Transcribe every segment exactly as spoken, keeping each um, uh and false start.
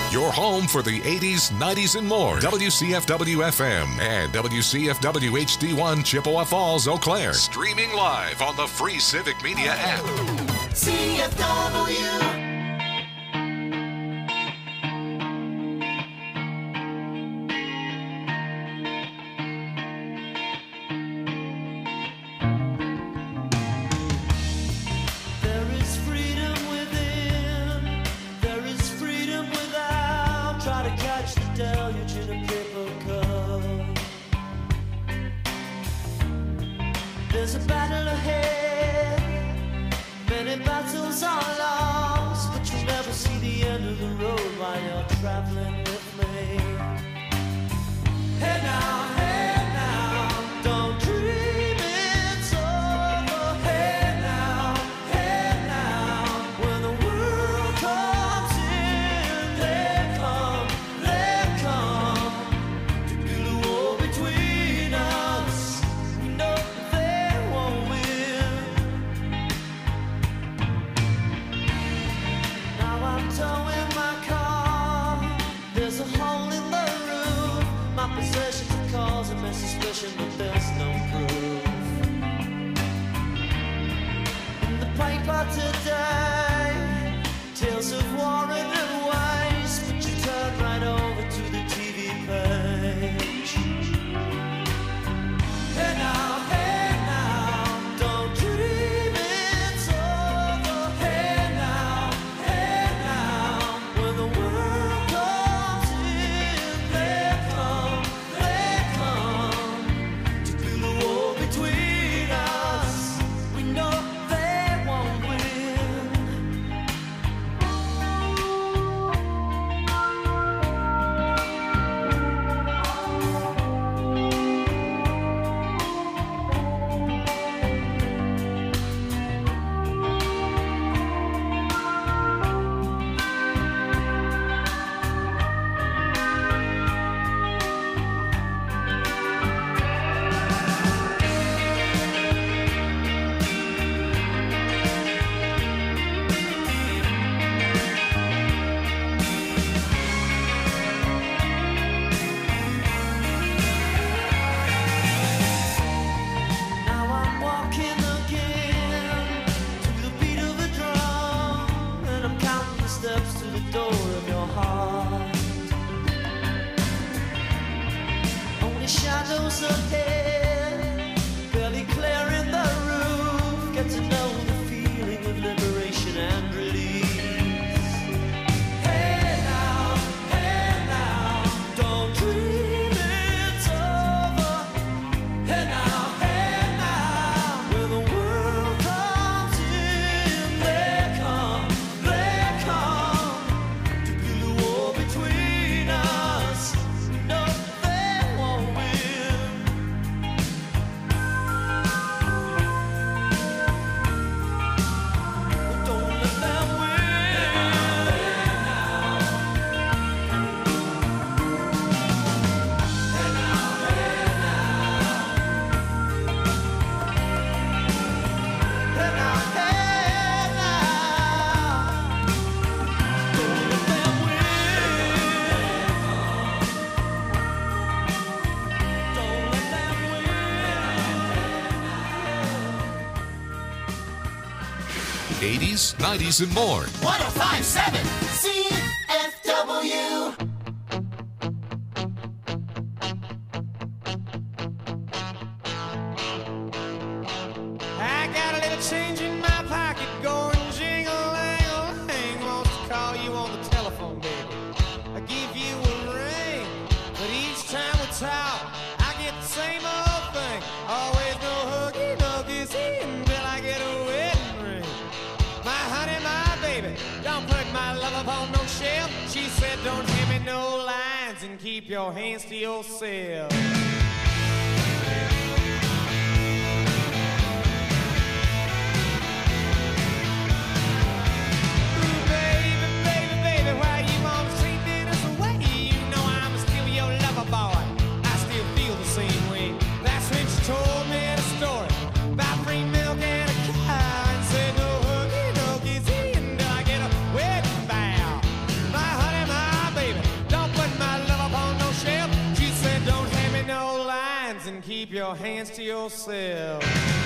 Your home for the eighties, nineties, and more. W C F W F M and W C F W H D one Chippewa Falls, Eau Claire. Streaming live on the free Civic Media app. C F W. eighties, nineties, and more. one oh five point seven C F W. I got a little change in my pocket going jingle-lang-a-lang. Wants to call you on the telephone, baby. I give you a ring, but each time we talk, I get the same old thing. Always no huggy, no kissy until I get a wedding ring. My honey, my baby, don't put my love up on no shelf. She said don't give me no lines and keep your hands to yourself. keep your hands to yourself.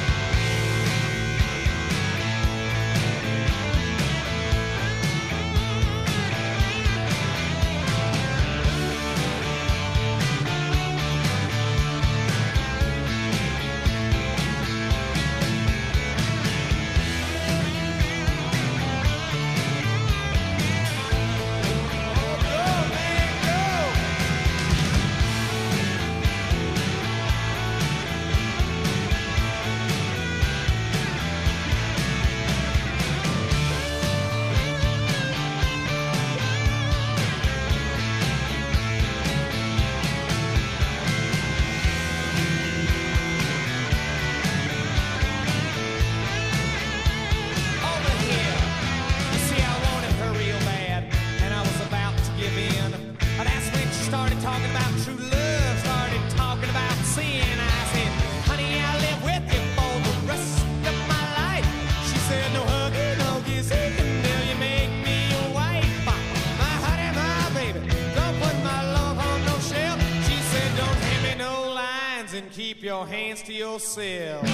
Keep your hands to yourself.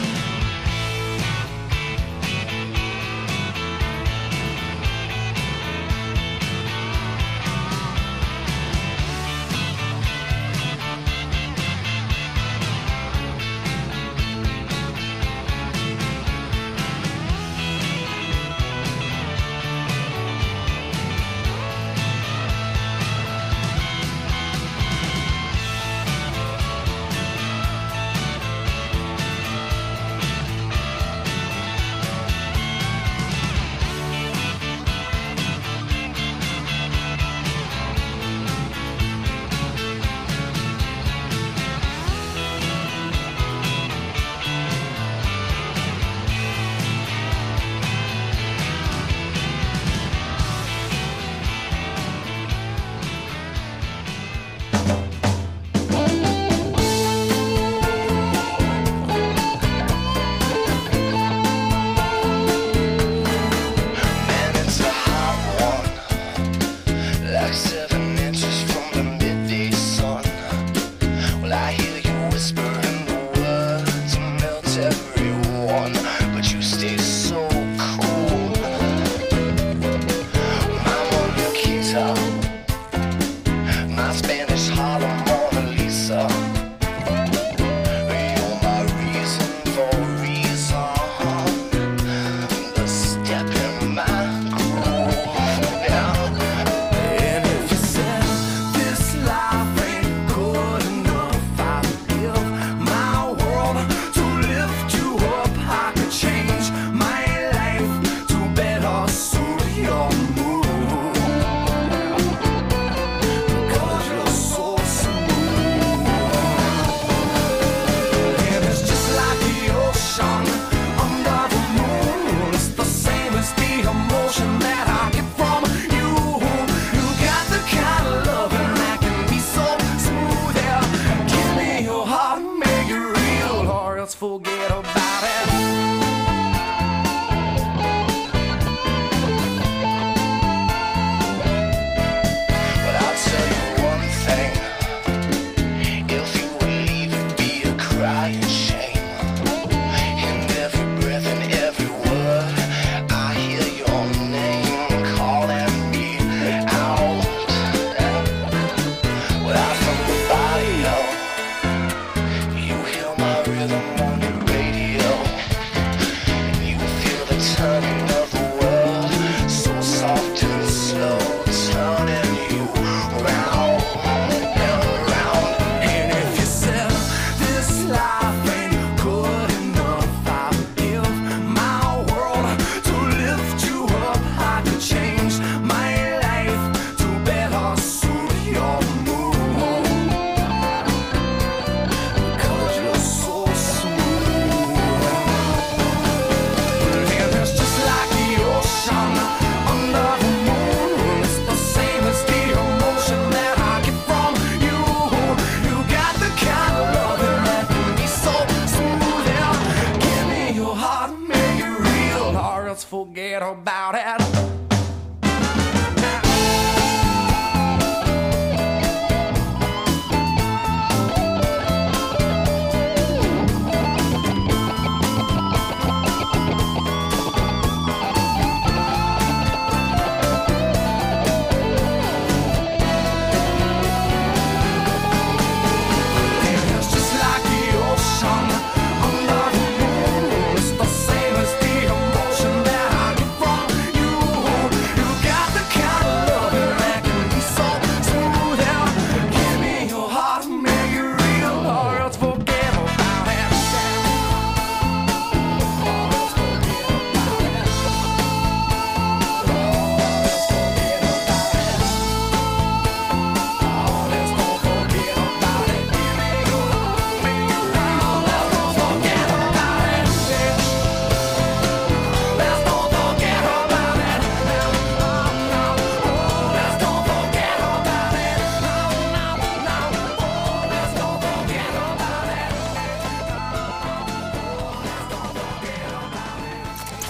And if you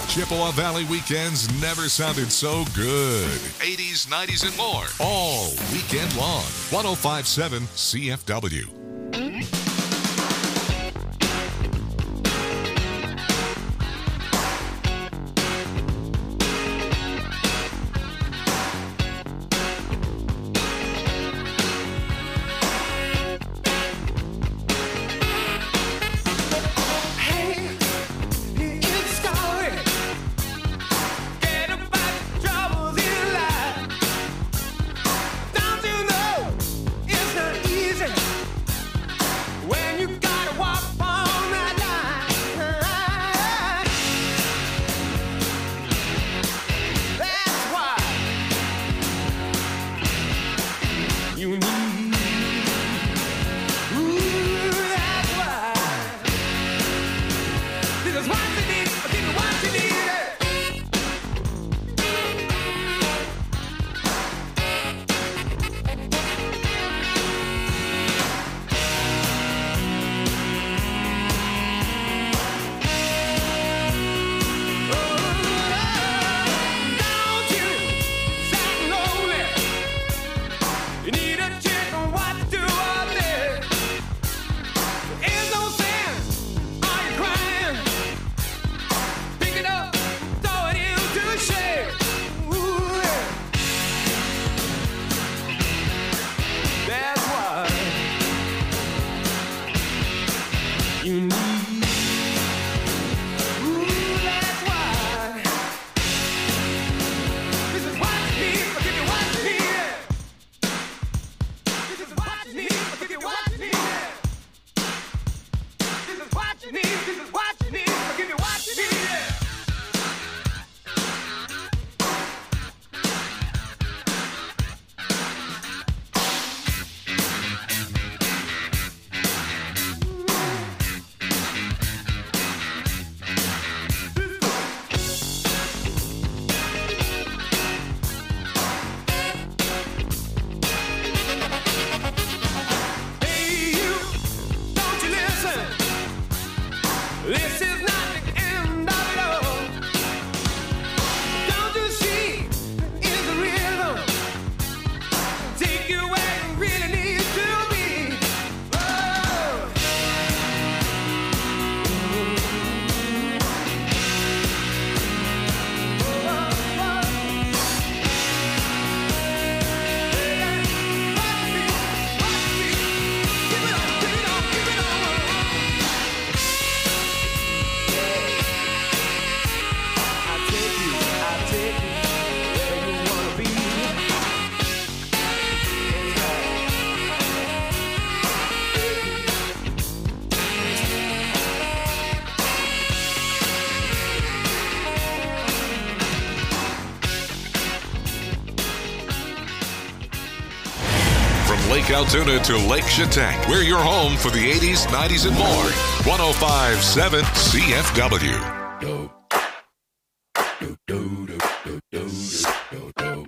Chippewa Valley weekends never sounded so good. eighties, nineties, and more. All weekend long. one oh five point seven C F W. Lake Altoona to Lake Chetek. We're your home for the eighties, nineties, and more. one oh five point seven C F W. Do, do, do, do, do, do, do, do.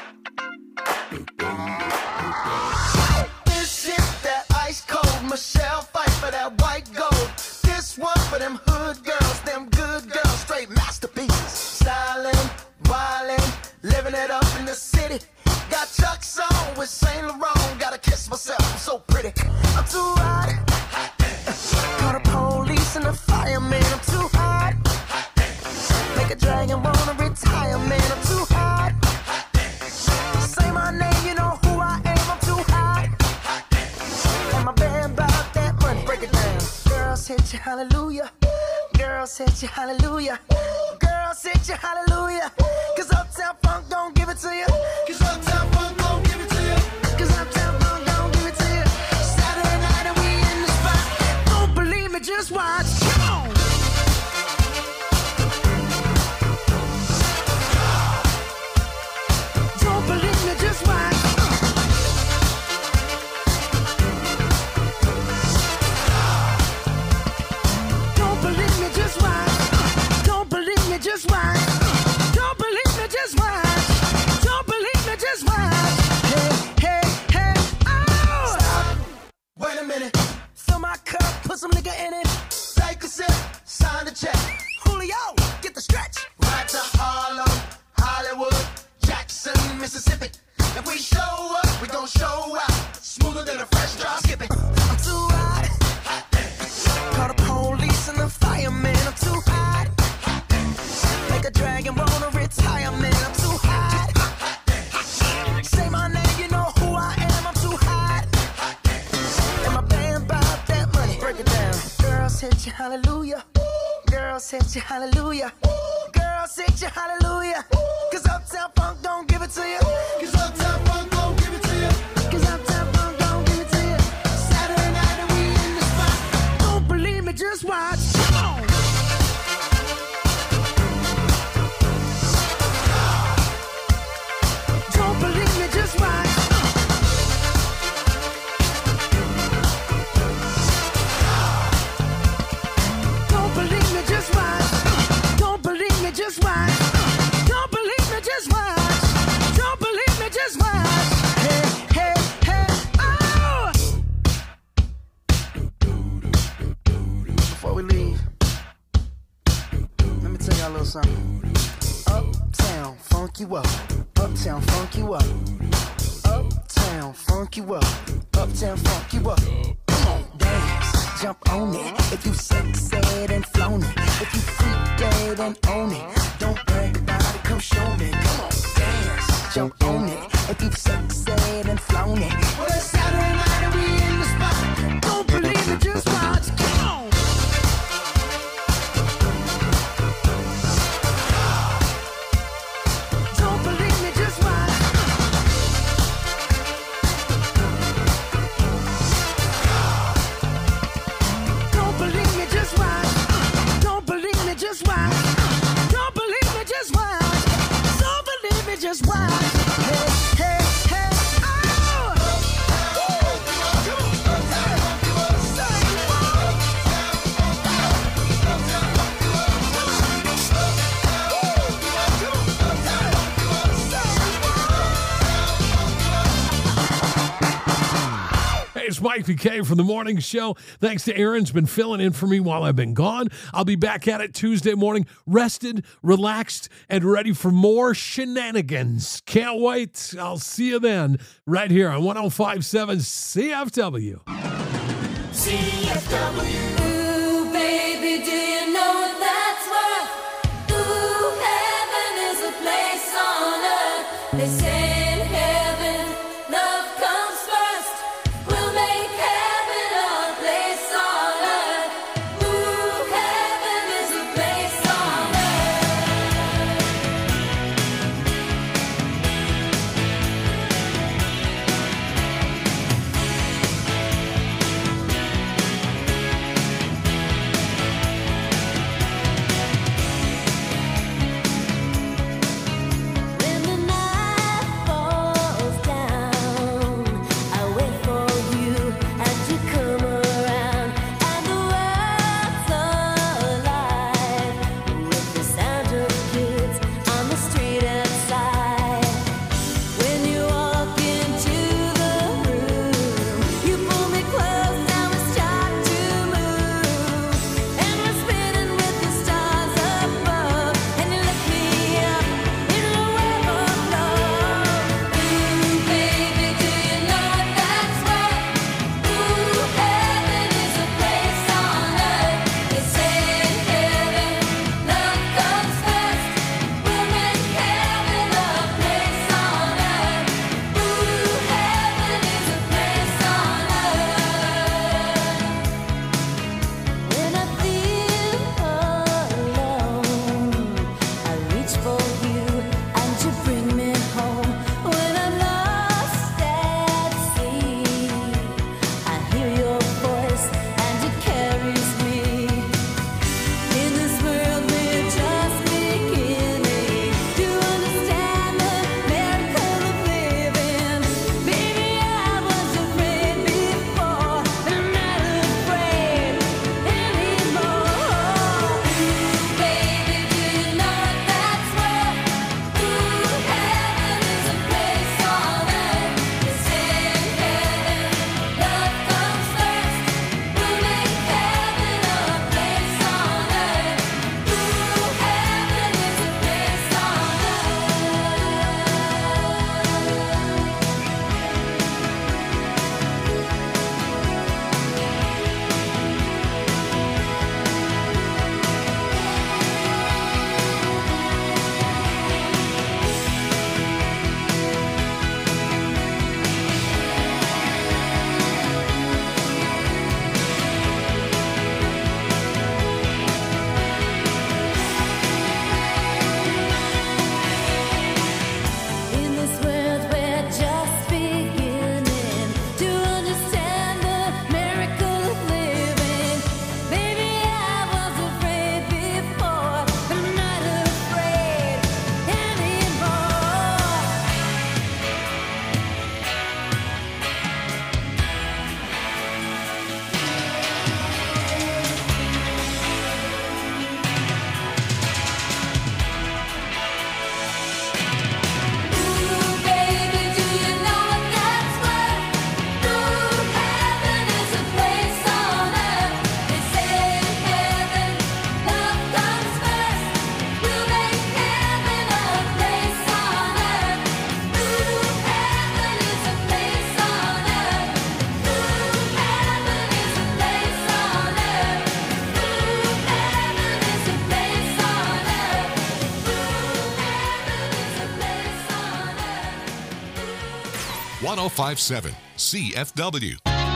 This is that ice cold Michelle fight for that white gold. This one for them hood girls, them good girls, straight masterpieces. Styling, wildin', living it up in the city. Got Chuck's on with Saint Laurent. Gotta kiss myself, I'm so pretty. I'm too hot. Call the police and the fireman. I'm too hot. Make a dragon wanna retire, man. I'm too hot. Say my name, you know who I am. I'm too hot. And my band bought that money. Break it down. Girls hit you, hallelujah. Girls hit you, hallelujah. Girls hit you, hallelujah. Cause Uptown Funk don't give it to you. Cause Uptown Funk don't give it to you. Cause Uptown Funk don't give it to you. Saturday night and we in the spot. Don't believe me, just watch. Come on. Don't believe me, just watch. Don't believe me, just watch. Don't believe me, just watch. Don't believe me, just watch. Don't believe me, just watch. cooler than a fresh drop. Skip it. I'm too hot. Call the police and the fireman. I'm too hot. Make a dragon wanna retire, man. I'm too hot. Say my name, you know who I am. I'm too hot. And my band bought that money. Break it down. Girls hit you, hallelujah. Girls hit you, hallelujah. Girls hit you, hallelujah. Cause Uptown Funk don't give it to you. Cause Uptown Funk don't give it to you. Cause Uptown Funk don't give it to you. Saturday night and we in the spot. Don't believe me, just watch. Come on. Don't believe me, just watch. Don't believe me, just watch. Don't believe me, just watch. Don't believe me, just watch. Don't believe me, just watch. Hey, hey, hey, oh! Before we leave, let me tell y'all a little something. Uptown, funk you up. Uptown, funk you up. Uptown, funk you up. Uptown, funk you up. Come on, dance, jump on it. If you sexed and flown it. If you freak dead and own it. Don't brag about it, come show me. Come on, dance, jump on it. If you sexed and flown it. Well, it's Saturday night and we in the spot. Don't believe it, just watch. Come on. Don't believe me, just watch. Don't believe me, just watch. Don't believe me, just watch. Don't believe me, just watch. Don't believe me, just watch. Hey, hey, hey, oh! Hey, it's Mike P K from the morning show. Thanks to Aaron's been filling in for me while I've been gone. I'll be back at it Tuesday morning, rested, relaxed, and ready for more shenanigans. Can't wait. I'll see you then right here on one oh five point seven C F W. C F W. Ooh, baby, do you know that's what? Ooh, heaven is a place on earth. They say in heaven, love comes first. We'll make heaven a place on earth. Ooh, heaven is a place on earth. oh five seven C F W.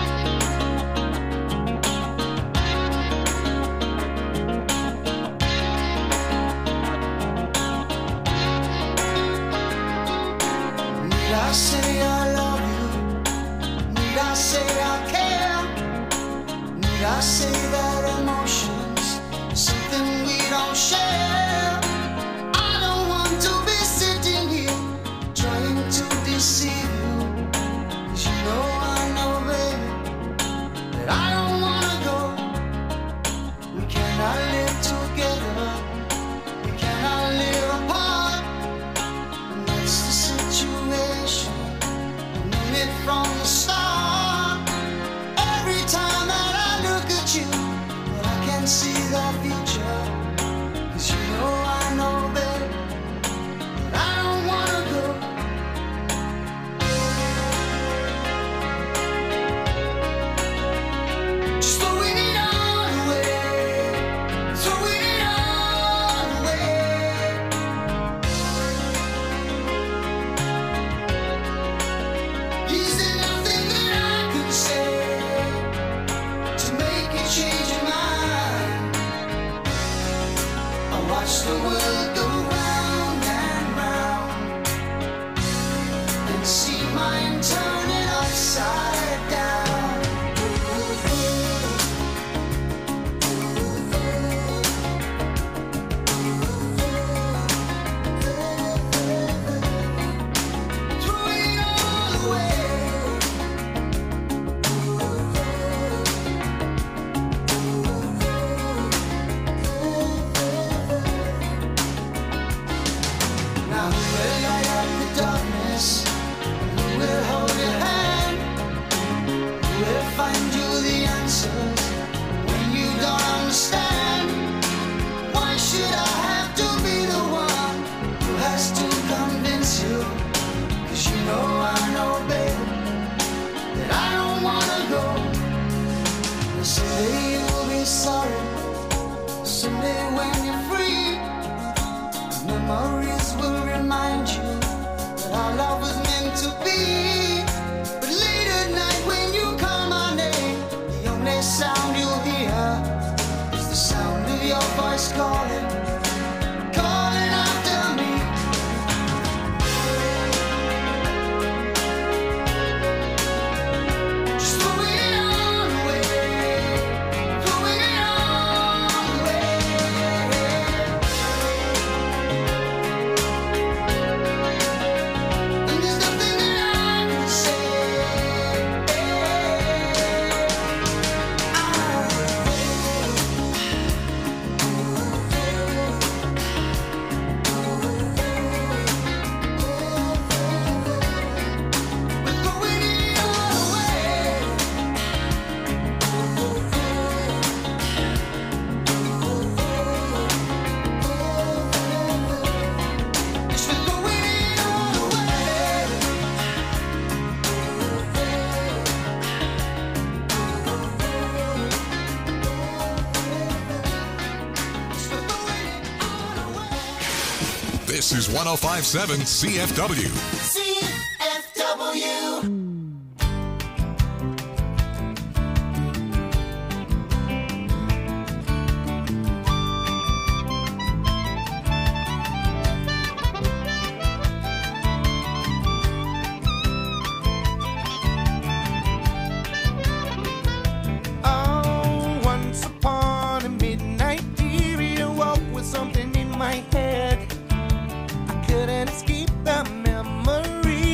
Need I say I love you? Need I say I care? Need I say that emotions are something we don't share? I don't want to be sitting here trying to deceive you, 'cause you know I know, baby, that I don't wanna go. We cannot live together, we cannot live apart. That's the situation, I've known it from the start. Every time that I look at you, well, I can see the future. 'Cause you know I know, babe, that I don't wanna go. Just throwing it all away, throwing it all away. Is there nothing that I could say to make you change your mind? I watch the world go round and round and see mine turning upside down. Throwing it all away. Now who will light up the darkness? Who will hold your hand? Who will find you the answers when you don't understand? Why should I have to be the one who has to convince you? 'Cause you know I know, babe, that I don't wanna go. And someday you'll be sorry. Someday when you're free, memories will remind you that our love was meant to be. But late at night when you call my name, the only sound you'll hear is the sound of your voice calling, calling after me. Just throwing it all away, throwing it all away. And there's nothing that I can say. We're throwing it all away. Yes, we're throwing it all away. Yes, we're throwing it all away. This is one oh five seven C F W. C F W. Oh, once upon a midnight period, I woke with something in my head. I couldn't escape the memory.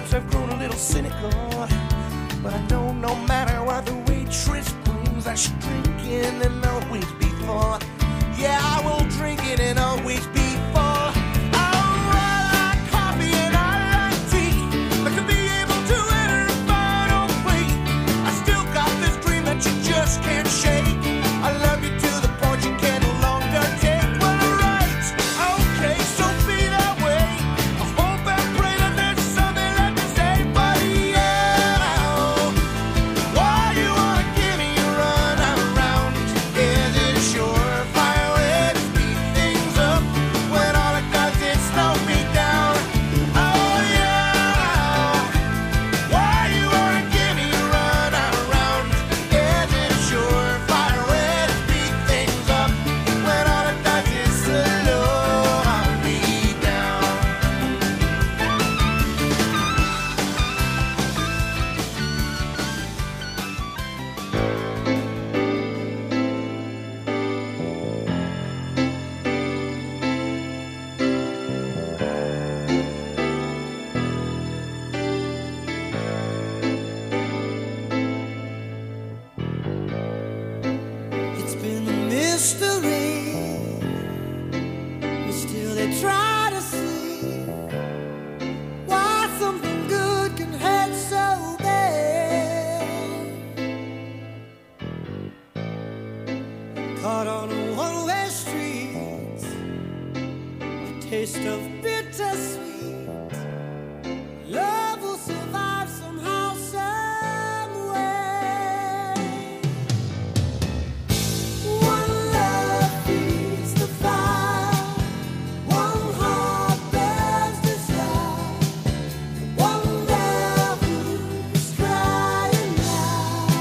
Perhaps I've grown a little cynical, but I know no matter what the waitress brings, I should drink it and always be full. Yeah, I will drink it and always be full. Oh, I like coffee and I like tea, but to be able to enter a final plea, I still got this dream that you just can't shake. I love you to the point you can no longer take. Well, alright, okay, so be that way. I hope and pray that there's something left to say, but yeah, why you wanna give me a run around? Is it a surefire way to speed things up when all it does is slow me down? Oh yeah, why you wanna give me a run around? Is it a surefire way to speed things up when all it does is slow me down? It's been a mystery, but still they try to see why something good can hurt so bad. Caught on a one-way street, a taste of bittersweet. Love will survive somehow, some way. One love feeds the fire, one heart burns desire, one love who's crying now.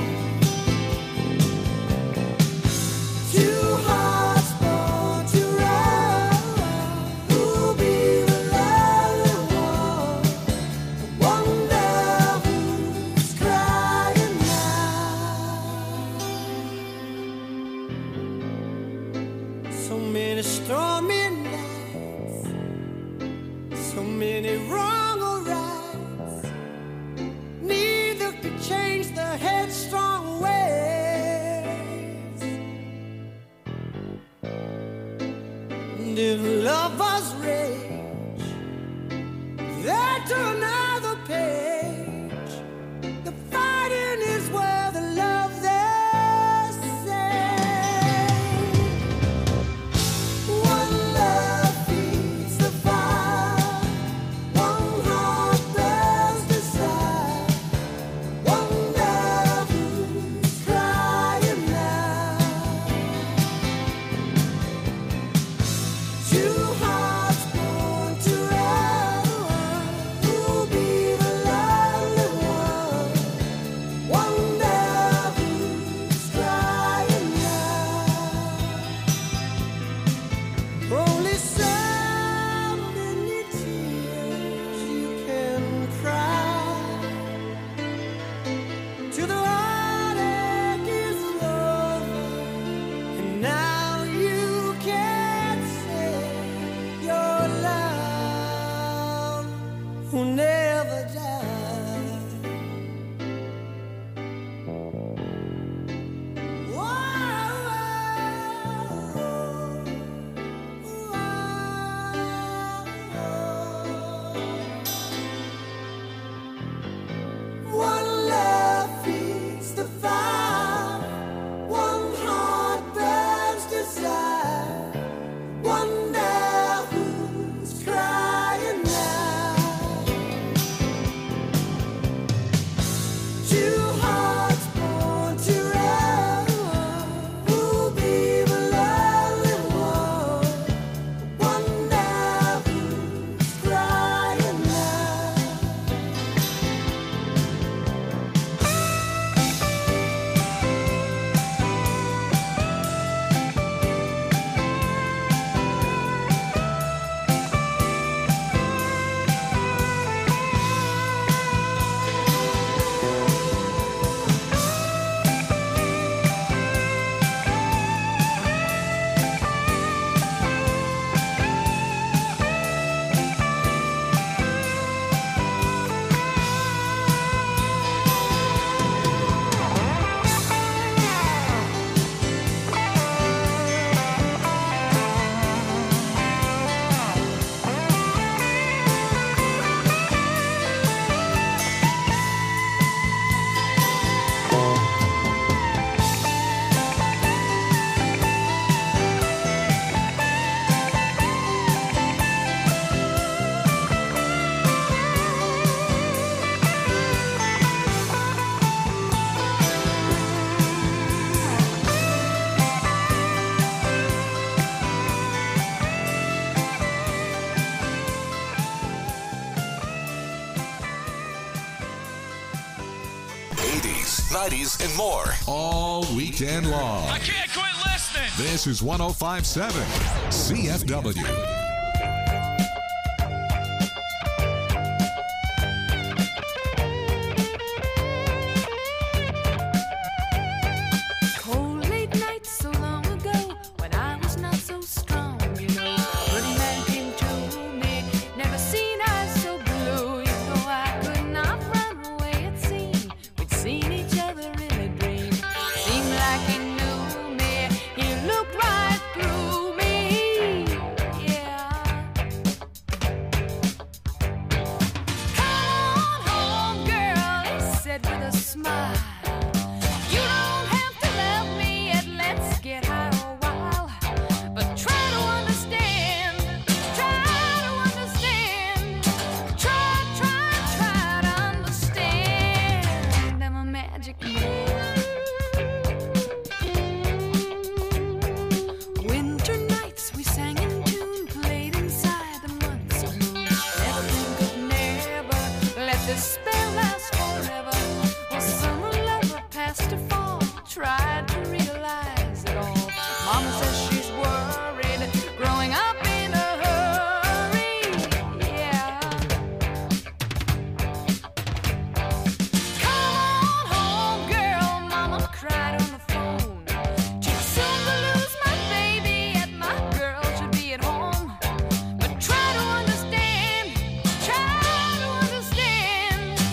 Two hearts born to run, who'll be the lonely one? One love who's crying now. So many stormy nights, so many wrong or rights. Neither could change the headstrong ways. And if lovers rage, they turn another page. The fighting is where the love they say. One love feeds the fire, one heart burns desire, one love who's crying now. Two hearts born to run, who'll be the lonely one? One love who's crying now. Only so many tears you can cry till the heartache is over, and now you can't say your love will never die. One love feeds the fire, one heart burns desire, one love who's crying now. eighties, nineties, and more. All weekend long. I can't quit listening. This is one oh five point seven C F W. Try to understand, try to understand.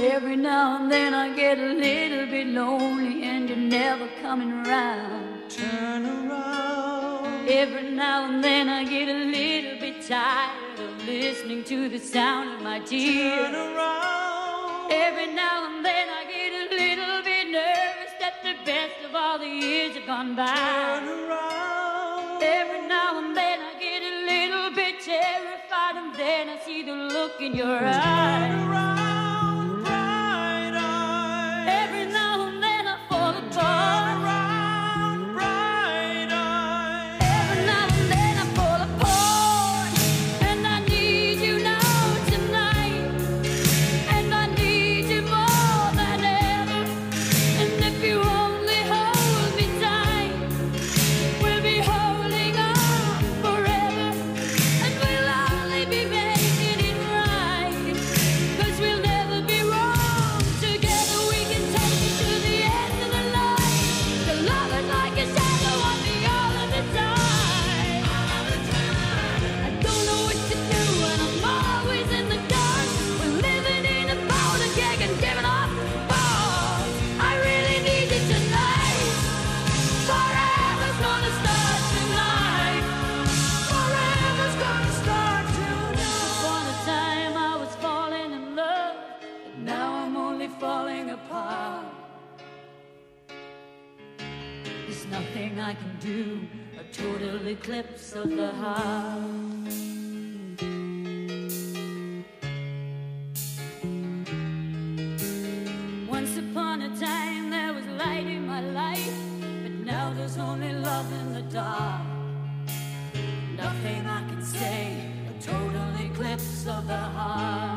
Every now and then I get a little bit lonely and you're never coming around. Turn around. Every now and then I get a little bit tired of listening to the sound of my tears. Turn around. Every now and then I get a little bit nervous that the best of all the years have gone by. Turn around. Every now and then I get a little bit terrified, and then I see the look in your eyes. Turn around, bright eyes. Every now and then I fall Turn apart. around, bright eyes. Every now and then I fall apart, and I need you now tonight, and I need you more than ever. And if you only hold me tight, we'll be holding on forever, and we'll only be making it right, 'cause we'll never be wrong. Together we can take it to the end of the line. The love is like a shadow on me all of the time. I don't know what to do, and I'm always in the dark. We're living in a powder keg and giving up balls. I really need you tonight. Forever's gonna start tonight. Forever's gonna start tonight. Upon a time I was falling in love, but now I'm only falling apart. There's nothing I can do, a total eclipse of the heart. Once upon a time there was light in my life, but now there's only love in the dark. Nothing I can say, a total eclipse of the heart.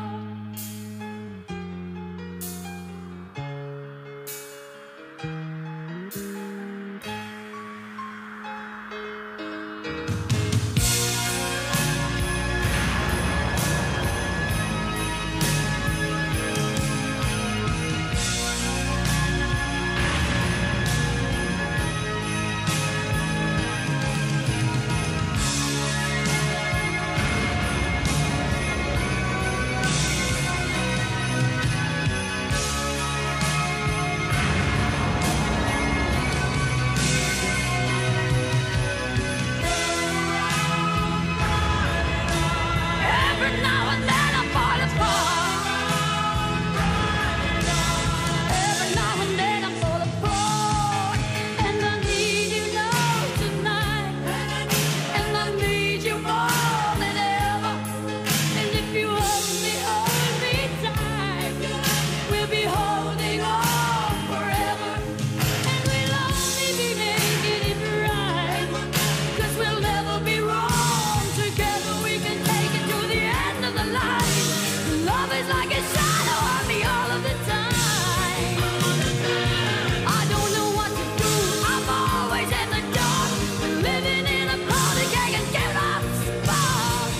Every now and then I fall apart. Every now and then I fall apart, and I need you now tonight, and I need you more than ever. And if you only hold me tight, we'll be holding on forever, and we'll only be making it right, 'cause we'll never be wrong. Together we can take it to the end of the line. Love is like a shadow on me all of the time. I don't know what to do, I'm always in the dark. Living in a powder keg and giving up sparks.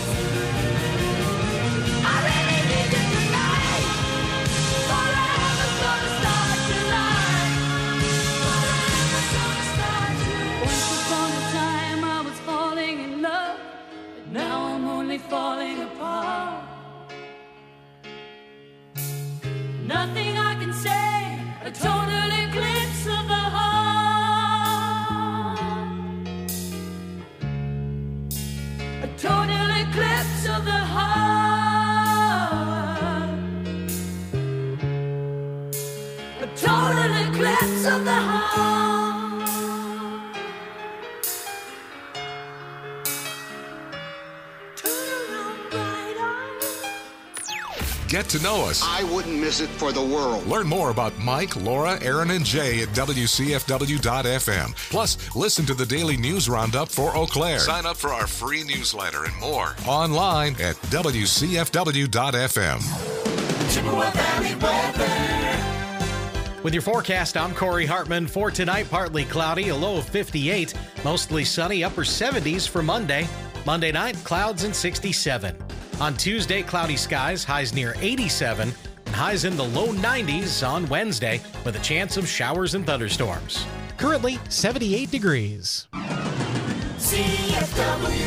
I really need you tonight. Forever's gonna start tonight. Forever's gonna start tonight. Once upon a time I was falling in love, but now I'm only falling apart. Nothing I can say, a total eclipse of the heart. A total eclipse of the heart. A total eclipse of the heart. Turn around, bright eyes. Get to know us. I wouldn't miss it for the world. Learn more about Mike, Laura, Aaron, and Jay at W C F W dot F M. Plus, listen to the daily news roundup for Eau Claire. Sign up for our free newsletter and more online at W C F W dot F M. Chippewa Valley weather. With your forecast, I'm Corey Hartman. For tonight, partly cloudy, a low of fifty-eight. Mostly sunny, upper seventies for Monday. Monday night, clouds and sixty-seven. On Tuesday, cloudy skies, highs near eighty-seven, and highs in the low nineties on Wednesday, with a chance of showers and thunderstorms. Currently, seventy-eight degrees. C F W.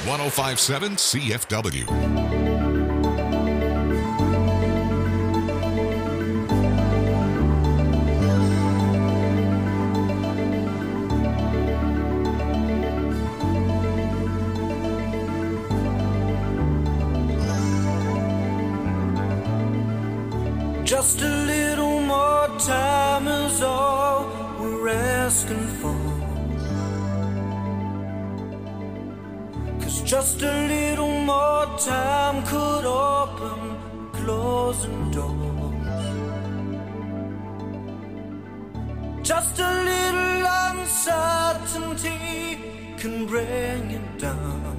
one oh five point seven C F W. Just a little more time is all we're asking for. 'Cause just a little more time could open closing doors. Just a little uncertainty can bring it down.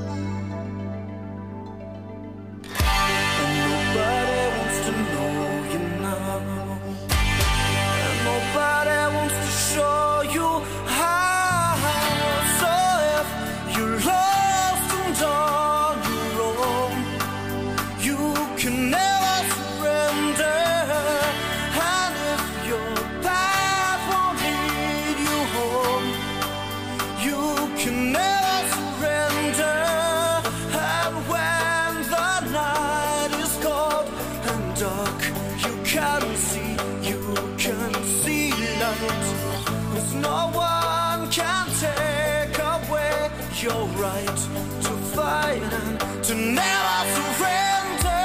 And nobody wants to know you now. And nobody wants to show you how. So if you're lost and on your own, you can never surrender. And if your path won't lead you home, you can never surrender. And when the night is cold and dark, you can see, you can see light. 'Cause no one can take away your right to fight and to never surrender.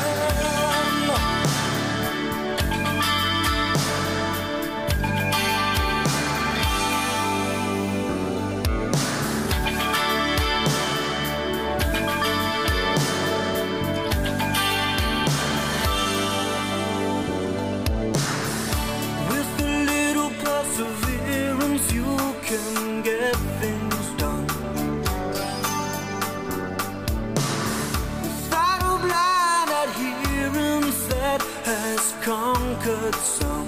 With a little perseverance, you can get things done. Without a blind adherence that has conquered some.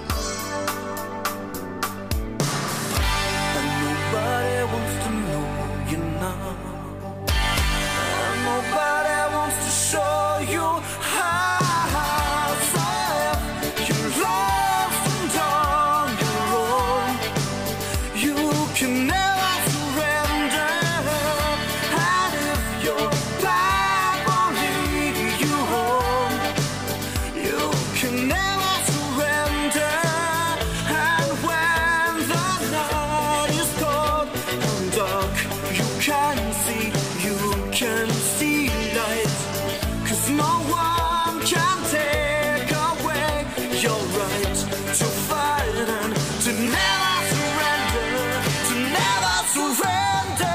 And nobody wants to know you now. And nobody wants to show you how. So if you're lost and on your own, you can never surrender. And if your path won't lead you home, you can never surrender. And when the night is cold and dark, you can see, you can see light. 'Cause no one can take away your right to fight and to never surrender, to never surrender.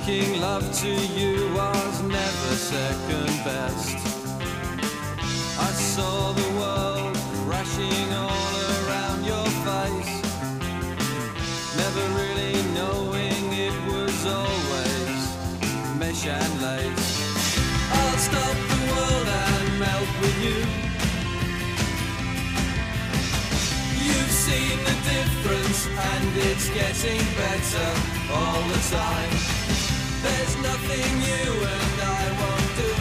Making love to you was never second best. I saw the world crashing all around your face, never really knowing it was always mesh and lace. I'll stop the world and melt with you. You've seen the difference and it's getting better all the time. There's nothing you and I won't do.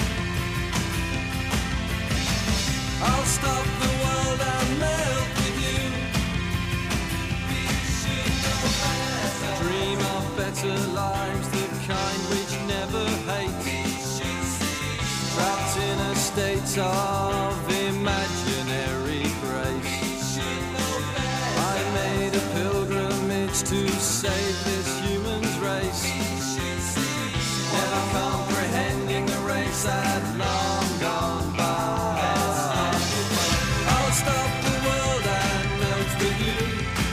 I'll stop the world and melt with you. We should know better. Dream of better lives, the kind which never hate. Trapped in a state of imaginary grace. I made a pilgrimage to save this human's race, never comprehending the race had long gone by. I'll stop the world and melt with you.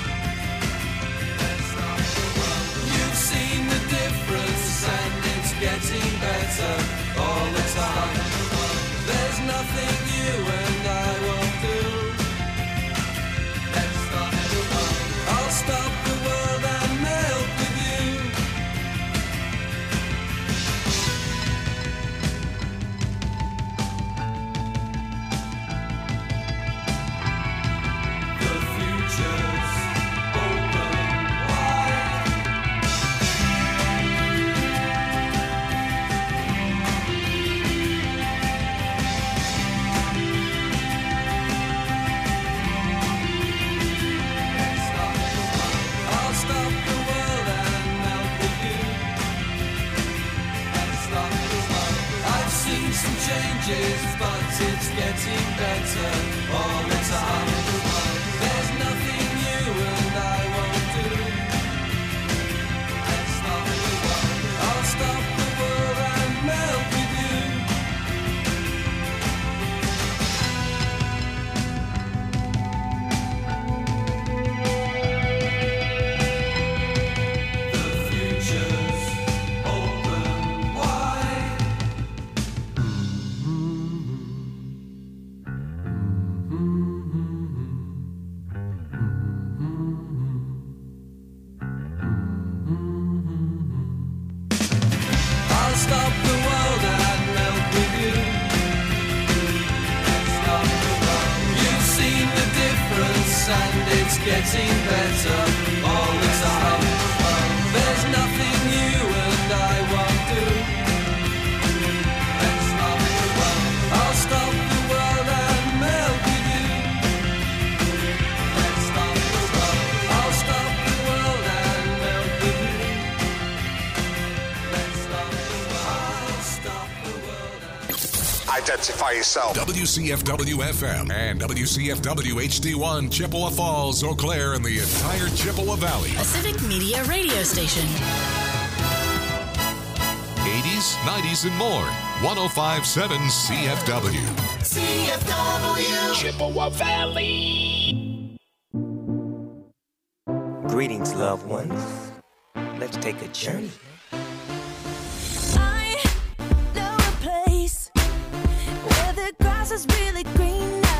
You've seen the difference and it's getting better all the time. There's nothing you and I won't do. I'll stop the world and melt with you. The future's open wide. I'll stop the world and melt with you. I've seen some changes, but it's getting better all the time. There's nothing you and I won't do. I'll stop the world and melt with you. The future's open wide. I'll stop the world and melt with you. You've seen the difference and it's getting better all the time. There's nothing you and I won't do. I'll stop the world and melt with you. I'll stop the world and melt with you. I'll stop the world and Identify yourself. W C F W F M and W C F W H D one, Chippewa Falls, Eau Claire, and the entire Chippewa Valley. A Civic Media radio station. eighties, nineties, and more. one oh five point seven C F W. C F W. Chippewa Valley. Greetings, loved ones. Let's take a journey. I know a place where the grass is really green